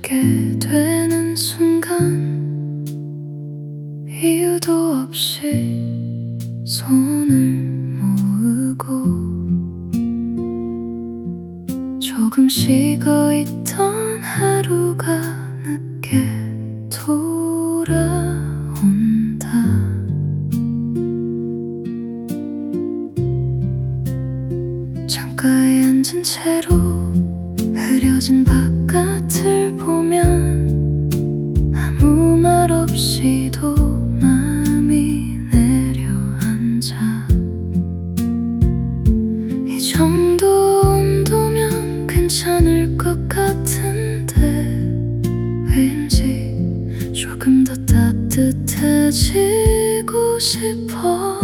잊게 되는 순간 이유도 없이 손을 모으고 조금 쉬고 있던 하루가 늦게 돌아온다. 창가에 앉은 채로 흐려진 바깥을 보면 아무 말 없이도 마음이 내려앉아. 이 정도 온도면 괜찮을 것 같은데 왠지 조금 더 따뜻해지고 싶어.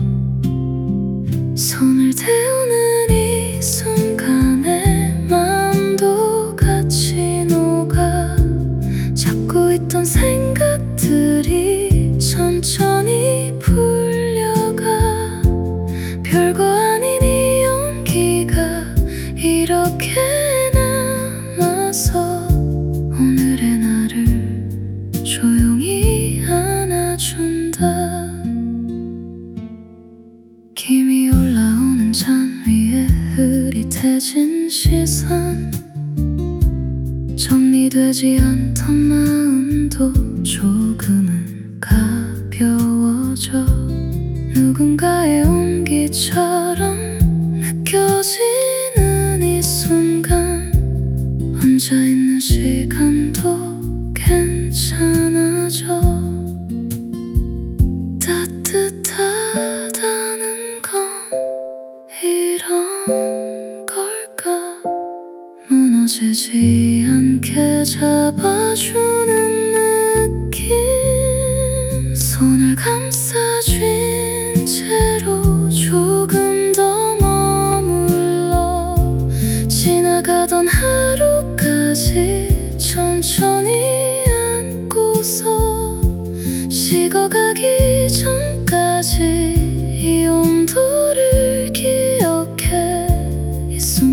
손을 데우는 이 순간에 마음도 같이 녹아. 잡고 있던 생각들이 천천히 풀려가. 별거 아닌 이 용기가 이렇게 남아서 오늘의 나를 조용히 안아준다. 김이 올라오는 잔 위에 흐릿해진 시선, 정리되지 않던 마음도 조금은 가벼워져. 누군가의 온기처럼 느껴지는 이 순간 혼자 있는 시간도 괜찮아져. 따뜻하다는 건 이런 걸까? 무너지지 않게 잡아주는 느낌. 손을 감싸쥔 채로 조금 더 머물러. 지나가던 하루까지 천천히 안고서 식어가기 전까지 이 온도를 기억해. 이 순간